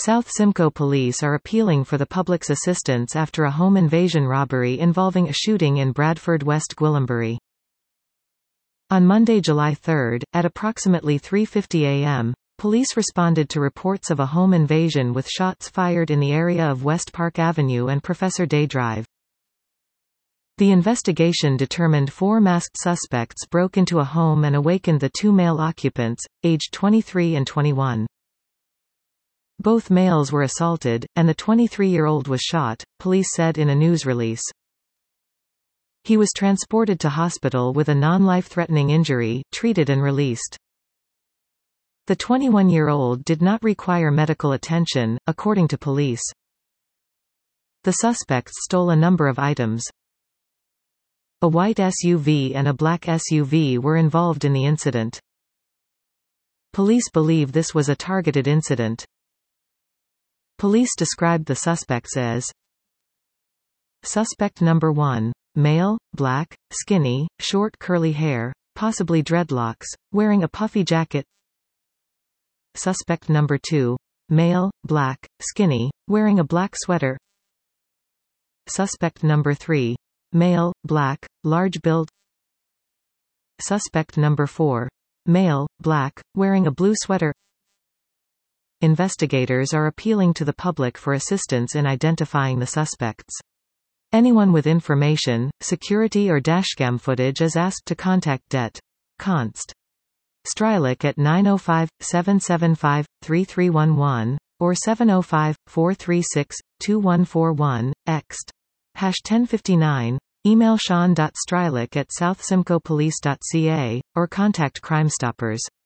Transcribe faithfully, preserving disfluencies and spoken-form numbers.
South Simcoe police are appealing for the public's assistance after a home invasion robbery involving a shooting in Bradford, West Gwillimbury. On Monday, July third, at approximately three fifty a m, police responded to reports of a home invasion with shots fired in the area of West Park Avenue and Professor Day Drive. The investigation determined four masked suspects broke into a home and awakened the two male occupants, aged twenty-three and twenty-one. Both males were assaulted, and the twenty-three-year-old was shot, police said in a news release. He was transported to hospital with a non-life-threatening injury, treated and released. The twenty-one-year-old did not require medical attention, according to police. The suspects stole a number of items. A white S U V and a black S U V were involved in the incident. Police believe this was a targeted incident. Police described the suspects as Suspect number one. Male, black, skinny, short curly hair, possibly dreadlocks, wearing a puffy jacket. Suspect number two. Male, black, skinny, wearing a black sweater. Suspect number three. Male, black, large build. Suspect number four. Male, black, wearing a blue sweater. Investigators are appealing to the public for assistance in identifying the suspects. Anyone with information, security or dashcam footage is asked to contact Det. Const. Strylick at nine oh five, seven seven five, three three one one, or seven oh five, four three six, two one four one, ext. Hash ten fifty-nine, email sean dot strylick at south simcoe police dot c a, or contact Crime Stoppers.